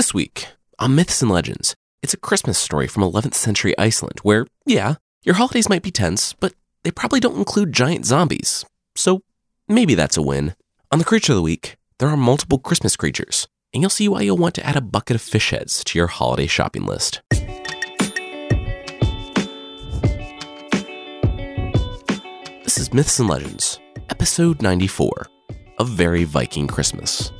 This week, on Myths and Legends, it's a Christmas story from 11th century Iceland where, yeah, your holidays might be tense, but they probably don't include giant zombies. So maybe that's a win. On the Creature of the Week, there are multiple Christmas creatures, and you'll see why you'll want to add a bucket of fish heads to your holiday shopping list. This is Myths and Legends, episode 94, A Very Viking Christmas.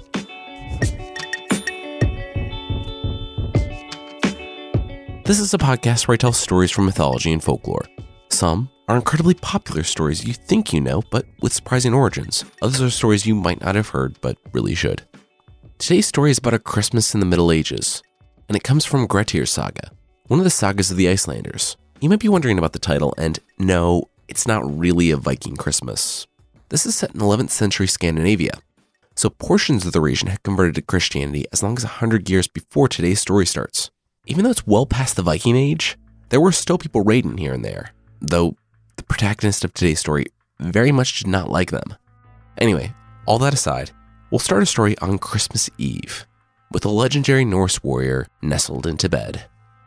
This is a podcast where I tell stories from mythology and folklore. Some are incredibly popular stories you think you know, but with surprising origins. Others are stories you might not have heard, but really should. Today's story is about a Christmas in the Middle Ages, and it comes from Grettir's Saga, one of the sagas of the Icelanders. You might be wondering about the title, and no, it's not really a Viking Christmas. This is set in 11th century Scandinavia, so portions of the region had converted to Christianity as long as 100 years before today's story starts. Even though it's well past the Viking Age, there were still people raiding here and there, though the protagonist of today's story very much did not like them. Anyway, all that aside, we'll start a story on Christmas Eve, with a legendary Norse warrior nestled into bed.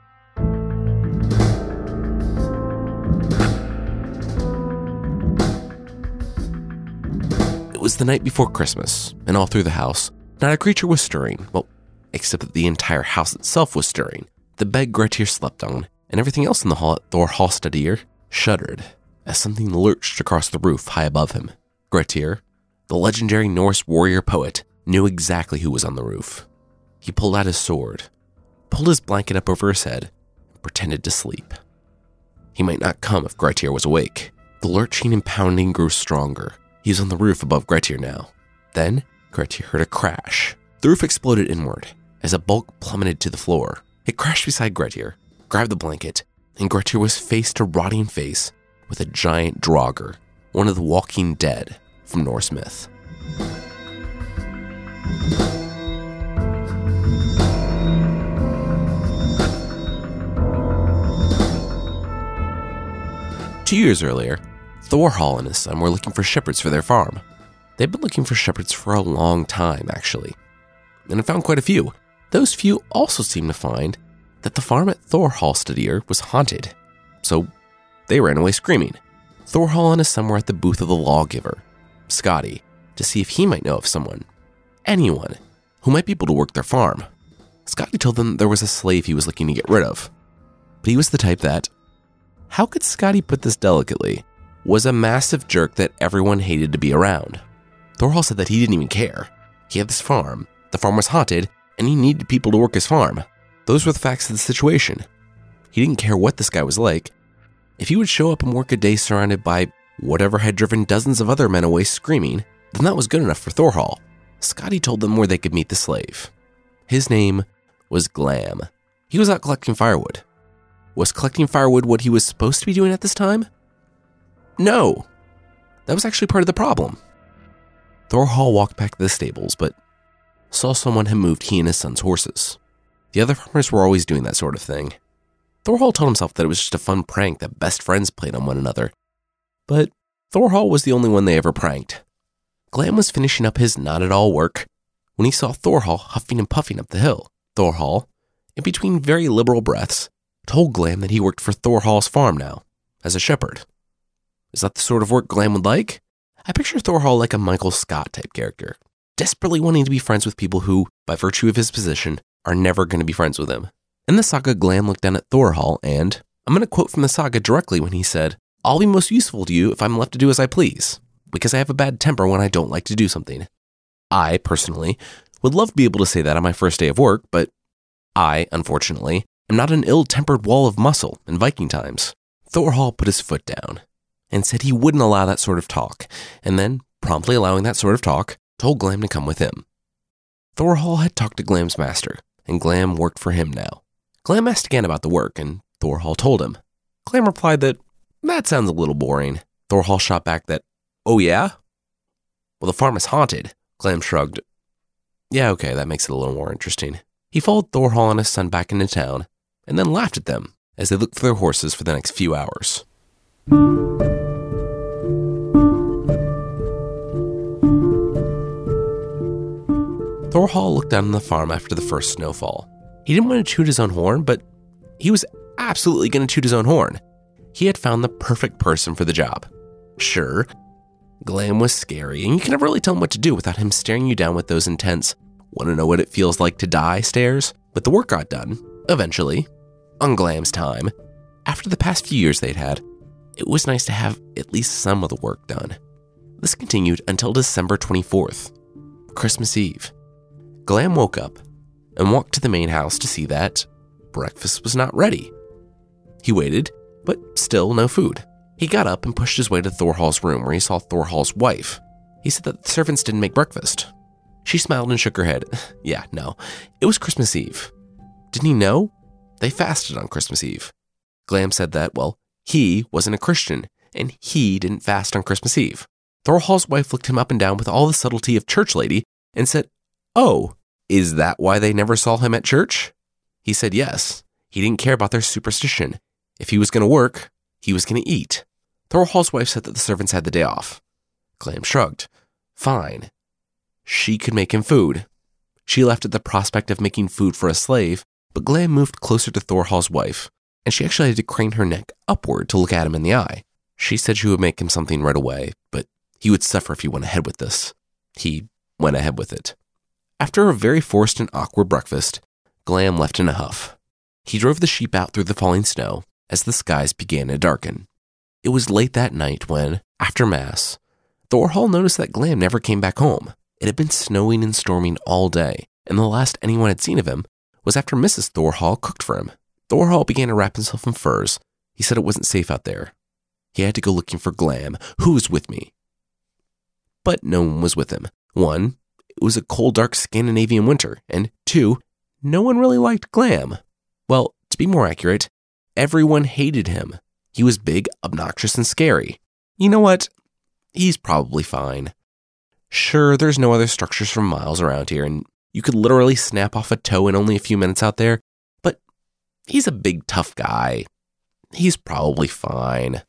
It was the night before Christmas, and all through the house, not a creature was stirring, well, except that the entire house itself was stirring. The bed Grettir slept on, and everything else in the hall at Thor Hallstadir, shuddered as something lurched across the roof high above him. Grettir, the legendary Norse warrior poet, knew exactly who was on the roof. He pulled out his sword, pulled his blanket up over his head, and pretended to sleep. He might not come if Grettir was awake. The lurching and pounding grew stronger. He was on the roof above Grettir now. Then, Grettir heard a crash. The roof exploded inward as a bulk plummeted to the floor. It crashed beside Grettir, grabbed the blanket, and Grettir was face to rotting face with a giant draugr, one of the walking dead from Norse myth. Two years earlier, Thorhall and his son were looking for shepherds for their farm. They'd been looking for shepherds for a long time, actually, and had found quite a few. Those few also seemed to find that the farm at Thor Hallstadir was haunted, so they ran away screaming. Thorhall and his son were at the booth of the lawgiver, Skadi, to see if he might know of anyone, who might be able to work their farm. Skadi told them there was a slave he was looking to get rid of, but he was the type that, how could Skadi put this delicately, was a massive jerk that everyone hated to be around. Thorhall said that he didn't even care. He had this farm, the farm was haunted, and he needed people to work his farm. Those were the facts of the situation. He didn't care what this guy was like. If he would show up and work a day surrounded by whatever had driven dozens of other men away screaming, then that was good enough for Thorhall. Skadi told them where they could meet the slave. His name was Glam. He was out collecting firewood. Was collecting firewood what he was supposed to be doing at this time? No. That was actually part of the problem. Thorhall walked back to the stables, but saw someone had moved he and his son's horses. The other farmers were always doing that sort of thing. Thorhall told himself that it was just a fun prank that best friends played on one another. But Thorhall was the only one they ever pranked. Glam was finishing up his not-at-all work when he saw Thorhall huffing and puffing up the hill. Thorhall, in between very liberal breaths, told Glam that he worked for Thorhall's farm now, as a shepherd. Is that the sort of work Glam would like? I picture Thorhall like a Michael Scott type character, desperately wanting to be friends with people who, by virtue of his position, are never going to be friends with him. In the saga, Glam looked down at Thorhall and, I'm going to quote from the saga directly when he said, I'll be most useful to you if I'm left to do as I please, because I have a bad temper when I don't like to do something. I, personally, would love to be able to say that on my first day of work, but I, unfortunately, am not an ill-tempered wall of muscle in Viking times. Thorhall put his foot down and said he wouldn't allow that sort of talk, and then, promptly allowing that sort of talk, told Glam to come with him. Thorhall had talked to Glam's master, and Glam worked for him now. Glam asked again about the work, and Thorhall told him. Glam replied that sounds a little boring. Thorhall shot back that, oh yeah? Well, the farm is haunted. Glam shrugged. Yeah, okay, that makes it a little more interesting. He followed Thorhall and his son back into town, and then laughed at them as they looked for their horses for the next few hours. Thorhall looked out on the farm after the first snowfall. He didn't want to toot his own horn, but he was absolutely going to toot his own horn. He had found the perfect person for the job. Sure, Glam was scary, and you can never really tell him what to do without him staring you down with those intense, want to know what it feels like to die stares, but the work got done, eventually, on Glam's time. After the past few years they'd had, it was nice to have at least some of the work done. This continued until December 24th, Christmas Eve. Glam woke up and walked to the main house to see that breakfast was not ready. He waited, but still no food. He got up and pushed his way to Thorhall's room where he saw Thorhall's wife. He said that the servants didn't make breakfast. She smiled and shook her head. Yeah, no, it was Christmas Eve. Didn't he know? They fasted on Christmas Eve. Glam said that, well, he wasn't a Christian, and he didn't fast on Christmas Eve. Thorhall's wife looked him up and down with all the subtlety of church lady and said, "Oh, is that why they never saw him at church?" He said yes. He didn't care about their superstition. If he was going to work, he was going to eat. Thorhall's wife said that the servants had the day off. Glam shrugged. Fine. She could make him food. She laughed at the prospect of making food for a slave, but Glam moved closer to Thorhall's wife, and she actually had to crane her neck upward to look at him in the eye. She said she would make him something right away, but he would suffer if he went ahead with this. He went ahead with it. After a very forced and awkward breakfast, Glam left in a huff. He drove the sheep out through the falling snow as the skies began to darken. It was late that night when, after Mass, Thorhall noticed that Glam never came back home. It had been snowing and storming all day, and the last anyone had seen of him was after Mrs. Thorhall cooked for him. Thorhall began to wrap himself in furs. He said it wasn't safe out there. He had to go looking for Glam, who was with me. But no one was with him. 1, it was a cold, dark Scandinavian winter, and 2, no one really liked Glam. Well, to be more accurate, everyone hated him. He was big, obnoxious, and scary. You know what? He's probably fine. Sure, there's no other structures for miles around here, and you could literally snap off a toe in only a few minutes out there, but he's a big, tough guy. He's probably fine.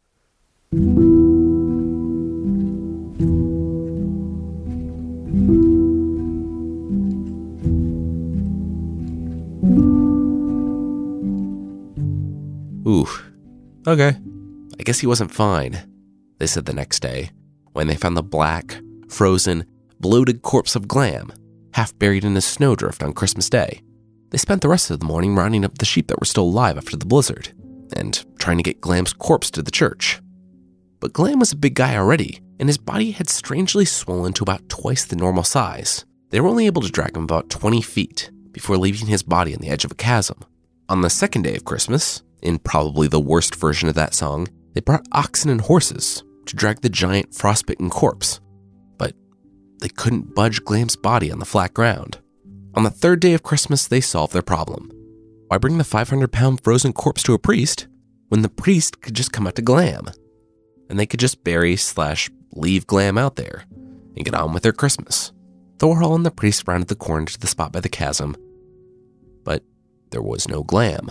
Ooh, okay. I guess he wasn't fine, they said the next day, when they found the black, frozen, bloated corpse of Glam, half buried in a snowdrift on Christmas Day. They spent the rest of the morning rounding up the sheep that were still alive after the blizzard, and trying to get Glam's corpse to the church. But Glam was a big guy already, and his body had strangely swollen to about twice the normal size. They were only able to drag him about 20 feet before leaving his body on the edge of a chasm. On the second day of Christmas, in probably the worst version of that song, they brought oxen and horses to drag the giant frostbitten corpse, but they couldn't budge Glam's body on the flat ground. On the third day of Christmas, they solved their problem. Why bring the 500-pound frozen corpse to a priest when the priest could just come out to Glam? And they could just bury/leave Glam out there and get on with their Christmas. Thorhall and the priest rounded the corner to the spot by the chasm, but there was no Glam.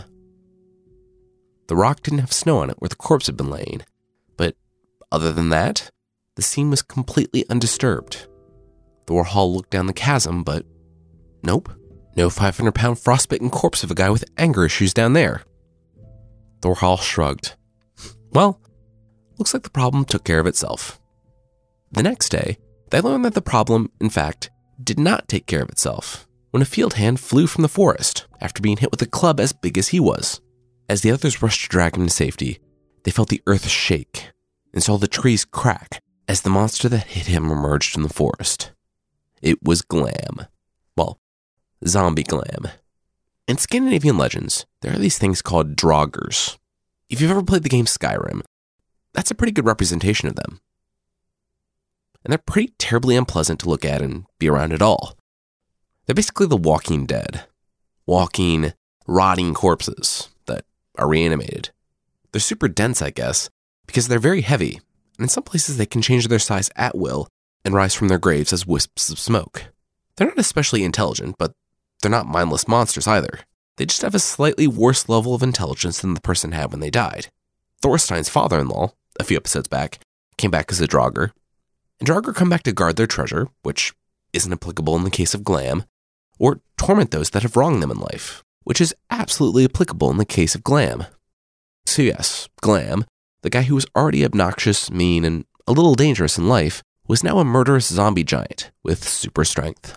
The rock didn't have snow on it where the corpse had been laying, but other than that, the scene was completely undisturbed. Thorhall looked down the chasm, but nope, no 500-pound frostbitten corpse of a guy with anger issues down there. Thorhall shrugged. Well, looks like the problem took care of itself. The next day, they learned that the problem, in fact, did not take care of itself when a field hand flew from the forest after being hit with a club as big as he was. As the others rushed to drag him to safety, they felt the earth shake and saw the trees crack as the monster that hit him emerged from the forest. It was Glam. Well, zombie Glam. In Scandinavian legends, there are these things called draugrs. If you've ever played the game Skyrim, that's a pretty good representation of them. And they're pretty terribly unpleasant to look at and be around at all. They're basically the Walking Dead. Walking, rotting corpses that are reanimated. They're super dense, I guess, because they're very heavy, and in some places they can change their size at will and rise from their graves as wisps of smoke. They're not especially intelligent, but they're not mindless monsters either. They just have a slightly worse level of intelligence than the person had when they died. Thorstein's father-in-law, a few episodes back, came back as a draugr, and draugr come back to guard their treasure, which isn't applicable in the case of Glam, or torment those that have wronged them in life, which is absolutely applicable in the case of Glam. So yes, Glam, the guy who was already obnoxious, mean, and a little dangerous in life, was now a murderous zombie giant with super strength.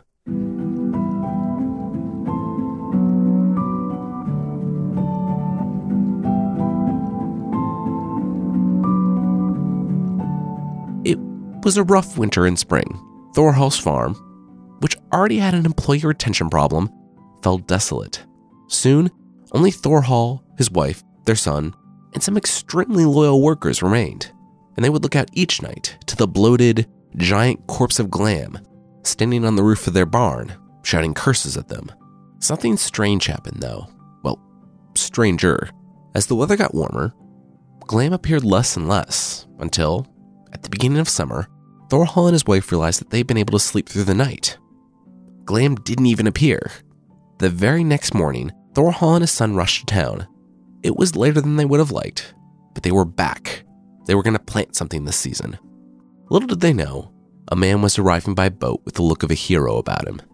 It was a rough winter and spring. Thorhall's farm, which already had an employee retention problem, fell desolate. Soon, only Thorhall, his wife, their son, and some extremely loyal workers remained, and they would look out each night to the bloated, giant corpse of Glam standing on the roof of their barn, shouting curses at them. Something strange happened, though. Well, stranger. As the weather got warmer, Glam appeared less and less, until, at the beginning of summer, Thorhall and his wife realized that they'd been able to sleep through the night. Glam didn't even appear. The very next morning, Thorhall and his son rushed to town. It was later than they would have liked, but they were back. They were going to plant something this season. Little did they know, a man was arriving by boat with the look of a hero about him.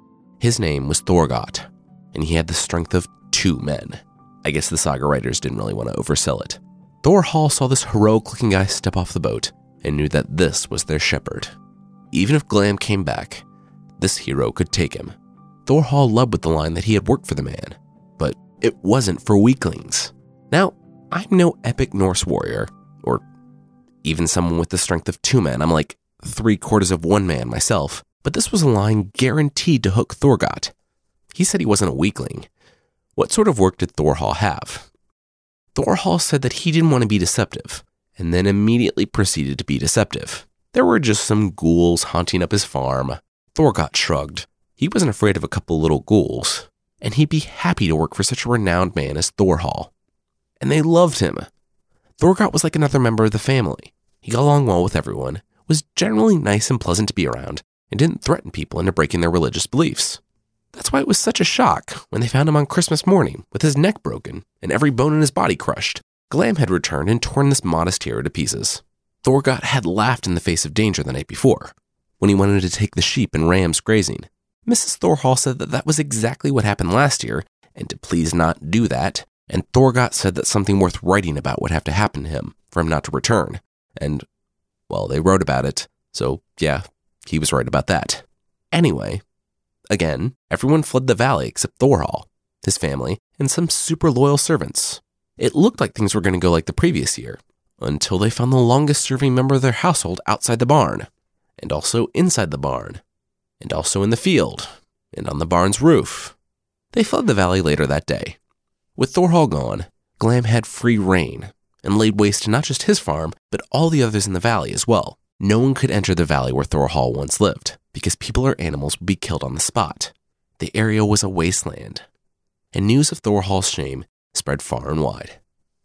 His name was Thorgot, and he had the strength of 2 men. I guess the saga writers didn't really want to oversell it. Thorhall saw this heroic-looking guy step off the boat and knew that this was their shepherd. Even if Glam came back, this hero could take him. Thorhall led with the line that he had worked for the man, but it wasn't for weaklings. Now, I'm no epic Norse warrior, or even someone with the strength of 2 men. I'm like 3/4 of 1 man myself, but this was a line guaranteed to hook Thorgot. He said he wasn't a weakling. What sort of work did Thorhall have? Thorhall said that he didn't want to be deceptive, and then immediately proceeded to be deceptive. There were just some ghouls haunting up his farm. Thorgot shrugged. He wasn't afraid of a couple little ghouls, and he'd be happy to work for such a renowned man as Thorhall. And they loved him. Thorgot was like another member of the family. He got along well with everyone, was generally nice and pleasant to be around, and didn't threaten people into breaking their religious beliefs. That's why it was such a shock when they found him on Christmas morning with his neck broken and every bone in his body crushed. Glam had returned and torn this modest hero to pieces. Thorgot had laughed in the face of danger the night before, when he wanted to take the sheep and rams grazing. Mrs. Thorhall said that that was exactly what happened last year, and to please not do that, and Thorgot said that something worth writing about would have to happen to him for him not to return. And, well, they wrote about it, so yeah, he was right about that. Anyway, again, everyone fled the valley except Thorhall, his family, and some super loyal servants. It looked like things were going to go like the previous year, until they found the longest serving member of their household outside the barn, and also inside the barn, and also in the field, and on the barn's roof. They fled the valley later that day. With Thorhall gone, Glam had free reign, and laid waste to not just his farm, but all the others in the valley as well. No one could enter the valley where Thorhall once lived, because people or animals would be killed on the spot. The area was a wasteland, and news of Thorhall's shame spread far and wide.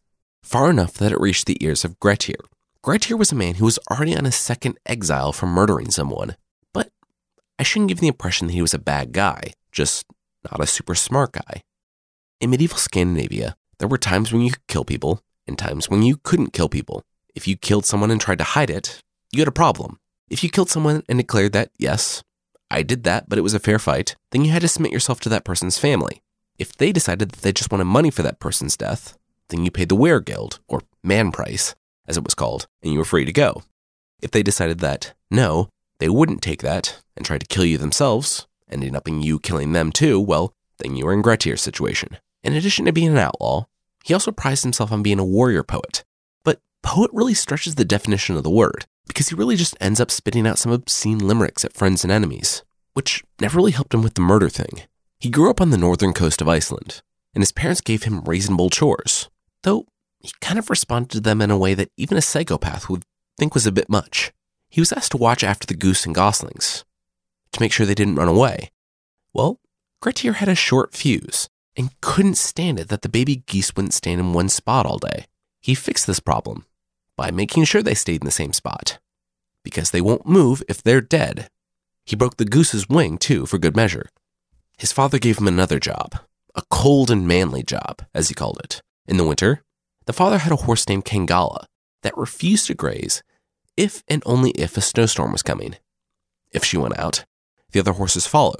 Far enough that it reached the ears of Grettir. Grettir was a man who was already on his second exile for murdering someone, but I shouldn't give the impression that he was a bad guy, just not a super smart guy. In medieval Scandinavia, there were times when you could kill people, and times when you couldn't kill people. If you killed someone and tried to hide it, you had a problem. If you killed someone and declared that, yes, I did that, but it was a fair fight, then you had to submit yourself to that person's family. If they decided that they just wanted money for that person's death, then you paid the weregild, or man price, as it was called, and you were free to go. If they decided that, no, they wouldn't take that, and tried to kill you themselves, ending up in you killing them too, well, then you were in Grettir's situation. In addition to being an outlaw, he also prized himself on being a warrior poet. But poet really stretches the definition of the word, because he really just ends up spitting out some obscene limericks at friends and enemies, which never really helped him with the murder thing. He grew up on the northern coast of Iceland, and his parents gave him reasonable chores, though he kind of responded to them in a way that even a psychopath would think was a bit much. He was asked to watch after the goose and goslings, to make sure they didn't run away. Well, Grettir had a short fuse, and couldn't stand it that the baby geese wouldn't stand in one spot all day. He fixed this problem by making sure they stayed in the same spot, because they won't move if they're dead. He broke the goose's wing, too, for good measure. His father gave him another job, a cold and manly job, as he called it. In the winter, the father had a horse named Kangala that refused to graze if and only if a snowstorm was coming. If she went out, the other horses followed,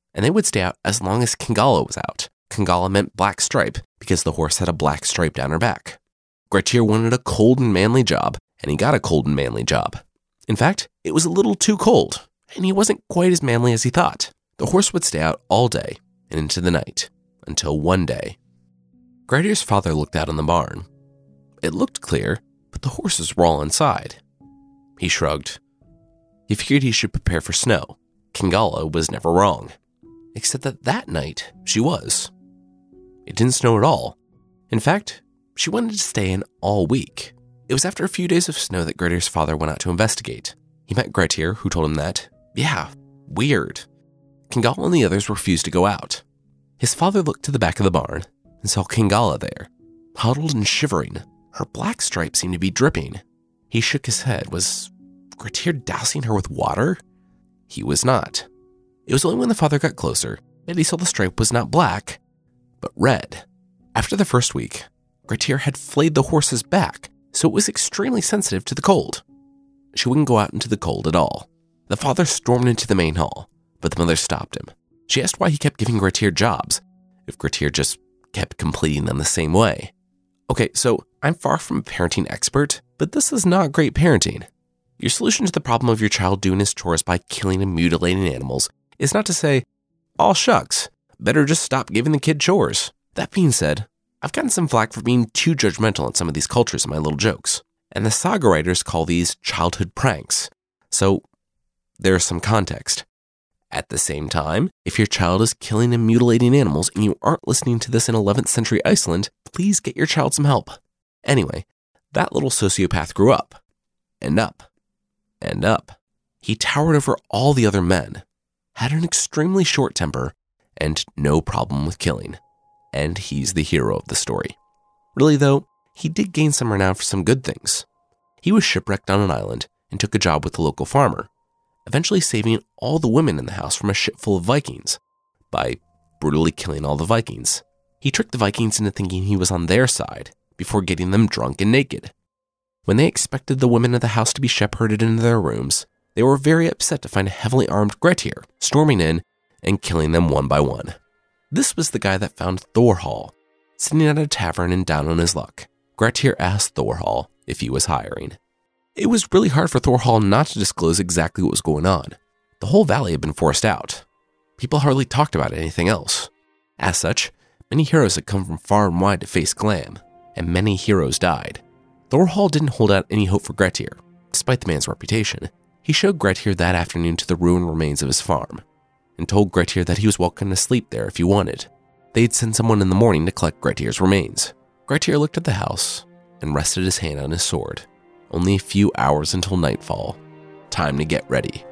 and they would stay out as long as Kingala was out. Kingala meant black stripe because the horse had a black stripe down her back. Grettir wanted a cold and manly job, and he got a cold and manly job. In fact, it was a little too cold, and he wasn't quite as manly as he thought. The horse would stay out all day and into the night, until one day. Grettir's father looked out on the barn. It looked clear, but the horses were all inside. He shrugged. He figured he should prepare for snow. Kingala was never wrong. Except that that night, she was. It didn't snow at all. In fact, she wanted to stay in all week. It was after a few days of snow that Grettir's father went out to investigate. He met Grettir, who told him that, yeah, weird. Kingala and the others refused to go out. His father looked to the back of the barn and saw Kingala there, huddled and shivering. Her black stripe seemed to be dripping. He shook his head. Was Grettir dousing her with water? He was not. It was only when the father got closer that he saw the stripe was not black, but red. After the first week, Grettir had flayed the horse's back, so it was extremely sensitive to the cold. She wouldn't go out into the cold at all. The father stormed into the main hall, but the mother stopped him. She asked why he kept giving Grettir jobs, if Grettir just kept completing them the same way. Okay, so I'm far from a parenting expert, but this is not great parenting. Your solution to the problem of your child doing his chores by killing and mutilating animals is not to say, "Aw shucks, better just stop giving the kid chores." That being said, I've gotten some flack for being too judgmental on some of these cultures in my little jokes, and the saga writers call these childhood pranks, so there's some context. At the same time, if your child is killing and mutilating animals and you aren't listening to this in 11th century Iceland, please get your child some help. Anyway, that little sociopath grew up, and up, and up. He towered over all the other men, had an extremely short temper, and no problem with killing. And he's the hero of the story. Really though, he did gain some renown for some good things. He was shipwrecked on an island and took a job with the local farmer, eventually saving all the women in the house from a ship full of Vikings by brutally killing all the Vikings. He tricked the Vikings into thinking he was on their side before getting them drunk and naked. When they expected the women of the house to be shepherded into their rooms, they were very upset to find a heavily armed Grettir storming in and killing them one by one. This was the guy that found Thorhall sitting at a tavern and down on his luck. Grettir asked Thorhall if he was hiring. It was really hard for Thorhall not to disclose exactly what was going on. The whole valley had been forced out. People hardly talked about anything else. As such, many heroes had come from far and wide to face Glam, and many heroes died. Thorhall didn't hold out any hope for Grettir, despite the man's reputation. He showed Grettir that afternoon to the ruined remains of his farm, and told Grettir that he was welcome to sleep there if he wanted. They'd send someone in the morning to collect Grettir's remains. Grettir looked at the house and rested his hand on his sword. Only a few hours until nightfall. Time to get ready.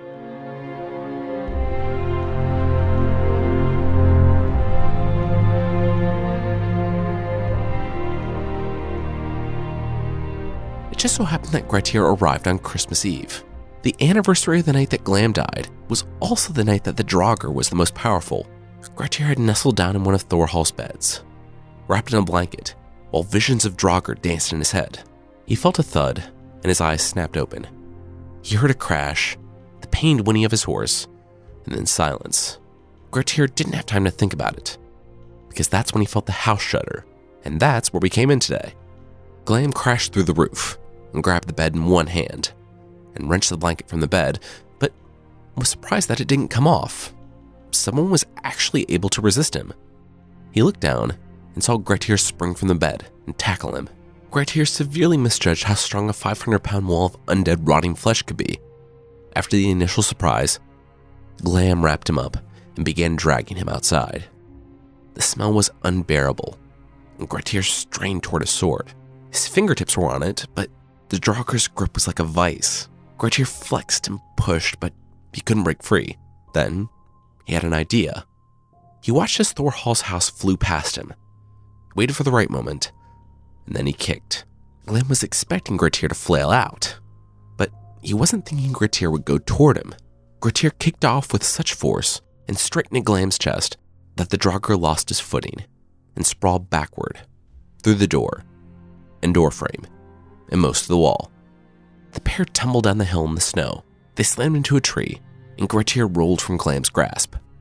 It just so happened that Grettir arrived on Christmas Eve. The anniversary of the night that Glam died was also the night that the Draugr was the most powerful. Grettir had nestled down in one of Thorhall's beds, wrapped in a blanket, while visions of Draugr danced in his head. He felt a thud, and his eyes snapped open. He heard a crash, the pained whinny of his horse, and then silence. Grettir didn't have time to think about it, because that's when he felt the house shudder, and that's where we came in today. Glam crashed through the roof and grabbed the bed in one hand, and wrenched the blanket from the bed, but was surprised that it didn't come off. Someone was actually able to resist him. He looked down and saw Grettir spring from the bed and tackle him. Grettir severely misjudged how strong a 500-pound wall of undead rotting flesh could be. After the initial surprise, Glam wrapped him up and began dragging him outside. The smell was unbearable, and Grettir strained toward his sword. His fingertips were on it, but the Draugr's grip was like a vice. Grettir flexed and pushed, but he couldn't break free. Then, he had an idea. He watched as Thorhall's house flew past him, waited for the right moment, and then he kicked. Glam was expecting Grettir to flail out, but he wasn't thinking Grettir would go toward him. Grettir kicked off with such force and straight into Glam's chest that the Draugr lost his footing and sprawled backward through the door and door frame and most of the wall. The pair tumbled down the hill in the snow. They slammed into a tree, and Grettir rolled from Glam's grasp.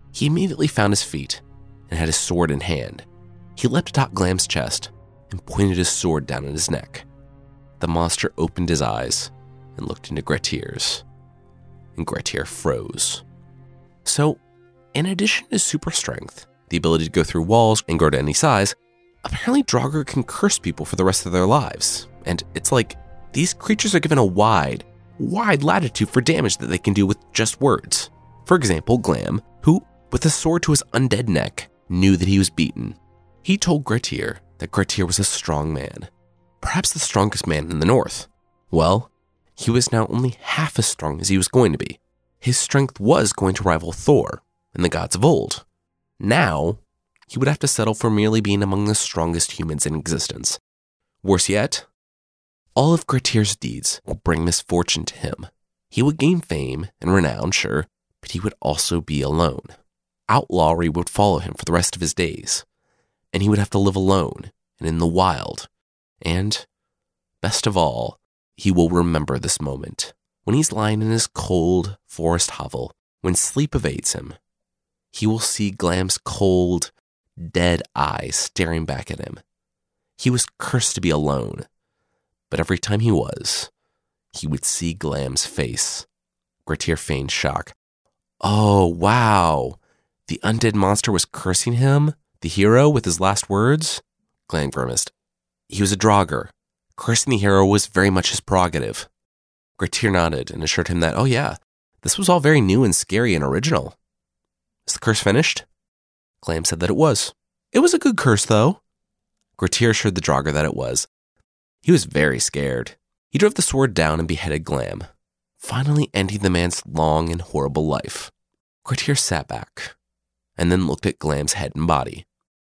He immediately found his feet and had his sword in hand. He leapt atop Glam's chest and pointed his sword down at his neck. The monster opened his eyes and looked into Grettir's, and Grettir froze. So, in addition to super strength, the ability to go through walls and grow to any size, apparently Draugr can curse people for the rest of their lives. And it's like these creatures are given a wide latitude for damage that they can do with just words. For example, Glam, who, with a sword to his undead neck, knew that he was beaten. He told Grettir that Grettir was a strong man, perhaps the strongest man in the north. Well, he was now only half as strong as he was going to be. His strength was going to rival Thor and the gods of old. Now, he would have to settle for merely being among the strongest humans in existence. Worse yet, all of Grettir's deeds will bring misfortune to him. He would gain fame and renown, sure, but he would also be alone. Outlawry would follow him for the rest of his days, and he would have to live alone and in the wild. And, best of all, he will remember this moment. When he's lying in his cold forest hovel, when sleep evades him, he will see Glam's cold, dead eyes staring back at him. He was cursed to be alone, but every time he would see Glam's face. Grettir feigned shock. Oh, wow. The undead monster was cursing him? The hero with his last words? Glam grimaced. He was a Draugr. Cursing the hero was very much his prerogative. Grettir nodded and assured him that, oh yeah, this was all very new and scary and original. Is the curse finished? Glam said that it was. It was a good curse, though. Grettir assured the Draugr that it was. He was very scared. He drove the sword down and beheaded Glam, finally ending the man's long and horrible life. Grettir sat back and then looked at Glam's head and body.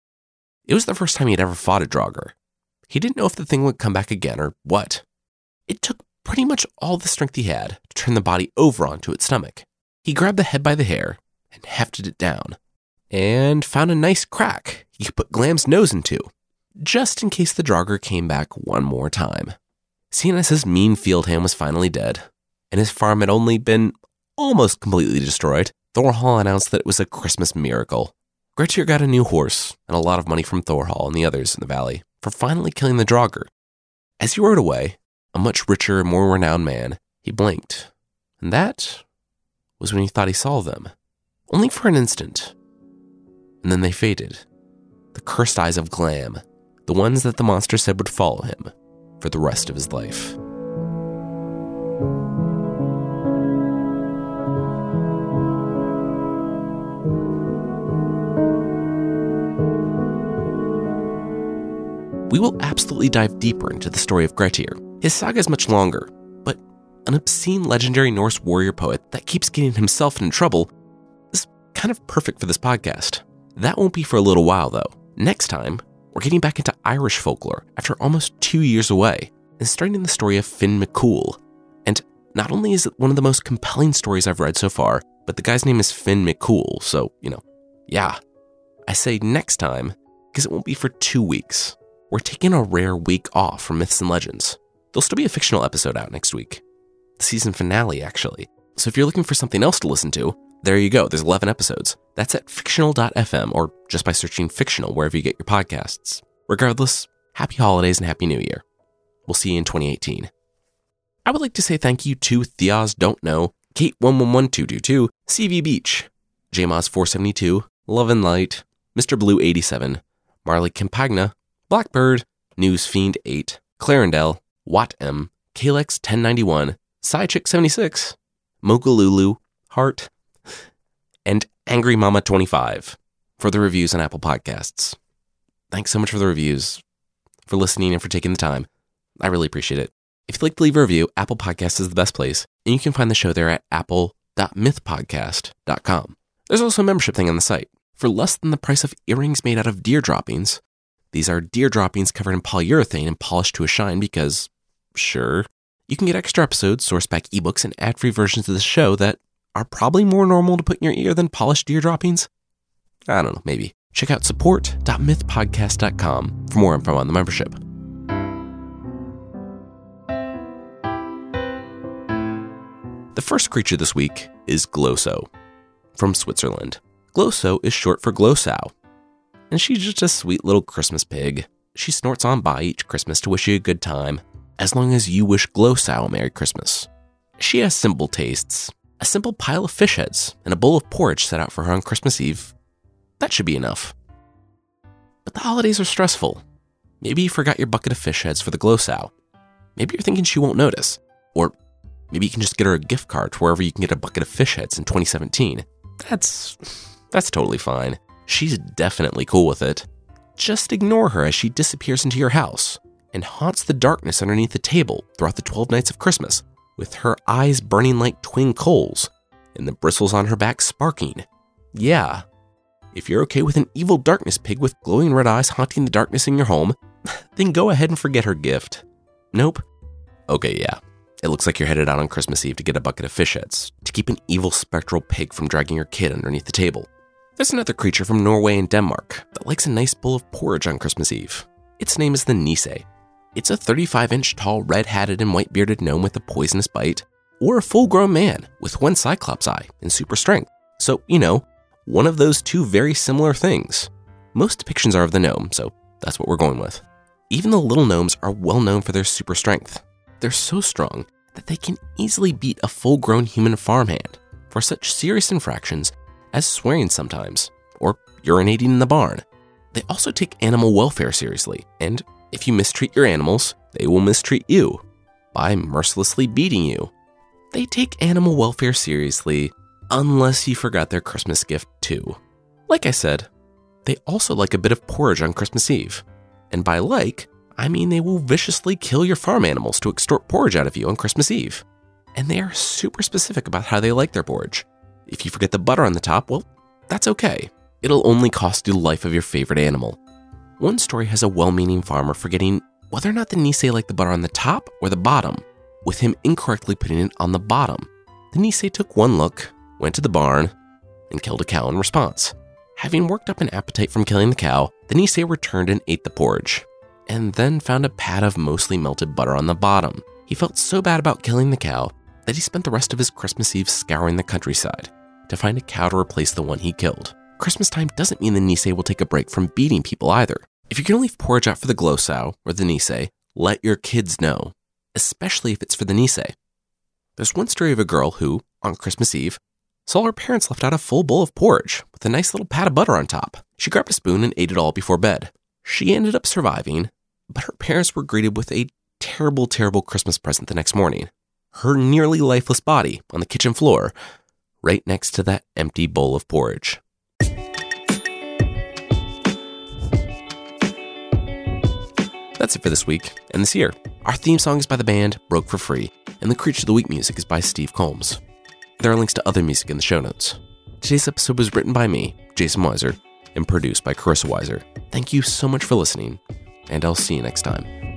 It was the first time he had ever fought a Draugr. He didn't know if the thing would come back again or what. It took pretty much all the strength he had to turn the body over onto its stomach. He grabbed the head by the hair and hefted it down, and found a nice crack he could put Glam's nose into, just in case the Draugr came back one more time. Seeing as his mean field hand was finally dead, and his farm had only been almost completely destroyed, Thorhall announced that it was a Christmas miracle. Grettir got a new horse and a lot of money from Thorhall and the others in the valley for finally killing the Draugr. As he rode away, a much richer and more renowned man, he blinked, and that was when he thought he saw them. Only for an instant. And then they faded. The cursed eyes of Glam, the ones that the monster said would follow him for the rest of his life. We will absolutely dive deeper into the story of Grettir. His saga is much longer, but an obscene legendary Norse warrior poet that keeps getting himself into trouble is kind of perfect for this podcast. That won't be for a little while, though. Next time, we're getting back into Irish folklore after almost 2 years away and starting the story of Finn McCool. And not only is it one of the most compelling stories I've read so far, but the guy's name is Finn McCool, so, yeah. I say next time because it won't be for 2 weeks. We're taking a rare week off from Myths and Legends. There'll still be a fictional episode out next week. The season finale, actually. So if you're looking for something else to listen to, there you go. There's 11 episodes. That's at fictional.fm or just by searching fictional wherever you get your podcasts. Regardless, happy holidays and happy new year. We'll see you in 2018. I would like to say thank you to Theoz Don't Know, Kate 111222, CV Beach, JMoz 472, Love and Light, Mr. Blue 87, Marley Campagna, Blackbird, News Fiend 8, Clarendell, Watt M, Kalex 1091, Sidechick 76, Mogalulu, Heart, and Angry Mama 25 for the reviews on Apple Podcasts. Thanks so much for the reviews, for listening, and for taking the time. I really appreciate it. If you'd like to leave a review, Apple Podcasts is the best place, and you can find the show there at apple.mythpodcast.com. There's also a membership thing on the site. For less than the price of earrings made out of deer droppings, these are deer droppings covered in polyurethane and polished to a shine because, sure, you can get extra episodes, source pack ebooks, and ad-free versions of the show that are probably more normal to put in your ear than polished deer droppings. I don't know, maybe. Check out support.mythpodcast.com for more info on the membership. The first creature this week is Glosso from Switzerland. Gloso is short for Glowsow, and she's just a sweet little Christmas pig. She snorts on by each Christmas to wish you a good time, as long as you wish Glowsow a Merry Christmas. She has simple tastes. A simple pile of fish heads and a bowl of porridge set out for her on Christmas Eve. That should be enough. But the holidays are stressful. Maybe you forgot your bucket of fish heads for the Glowsow. Maybe you're thinking she won't notice. Or maybe you can just get her a gift card to wherever you can get a bucket of fish heads in 2017. That's totally fine. She's definitely cool with it. Just ignore her as she disappears into your house and haunts the darkness underneath the table throughout the 12 nights of Christmas, with her eyes burning like twin coals and the bristles on her back sparking. Yeah, if you're okay with an evil darkness pig with glowing red eyes haunting the darkness in your home, then go ahead and forget her gift. Nope? Okay, yeah. It looks like you're headed out on Christmas Eve to get a bucket of fish heads to keep an evil spectral pig from dragging your kid underneath the table. There's another creature from Norway and Denmark that likes a nice bowl of porridge on Christmas Eve. Its name is the Nisse. It's a 35-inch tall, red-hatted and white-bearded gnome with a poisonous bite, or a full-grown man with one cyclops eye and super strength. So, one of those two very similar things. Most depictions are of the gnome, so that's what we're going with. Even the little gnomes are well known for their super strength. They're so strong that they can easily beat a full-grown human farmhand for such serious infractions as swearing sometimes, or urinating in the barn. They also take animal welfare seriously, and if you mistreat your animals, they will mistreat you by mercilessly beating you. They take animal welfare seriously unless you forgot their Christmas gift too. Like I said, they also like a bit of porridge on Christmas Eve. And by like, I mean they will viciously kill your farm animals to extort porridge out of you on Christmas Eve. And they are super specific about how they like their porridge. If you forget the butter on the top, well, that's okay. It'll only cost you the life of your favorite animal. One story has a well-meaning farmer forgetting whether or not the Nisse liked the butter on the top or the bottom, with him incorrectly putting it on the bottom. The Nisse took one look, went to the barn, and killed a cow in response. Having worked up an appetite from killing the cow, the Nisse returned and ate the porridge, and then found a pat of mostly melted butter on the bottom. He felt so bad about killing the cow that he spent the rest of his Christmas Eve scouring the countryside to find a cow to replace the one he killed. Christmas time doesn't mean the Nisse will take a break from beating people either. If you're going to leave porridge out for the Glowsow or the Nisse, let your kids know, especially if it's for the Nisse. There's one story of a girl who, on Christmas Eve, saw her parents left out a full bowl of porridge with a nice little pat of butter on top. She grabbed a spoon and ate it all before bed. She ended up surviving, but her parents were greeted with a terrible, terrible Christmas present the next morning. Her nearly lifeless body on the kitchen floor, right next to that empty bowl of porridge. That's it for this week and this year. Our theme song is by the band Broke for Free, and the Creature of the Week music is by Steve Combs. There are links to other music in the show notes. Today's episode was written by me, Jason Weiser, and produced by Carissa Weiser. Thank you so much for listening, and I'll see you next time.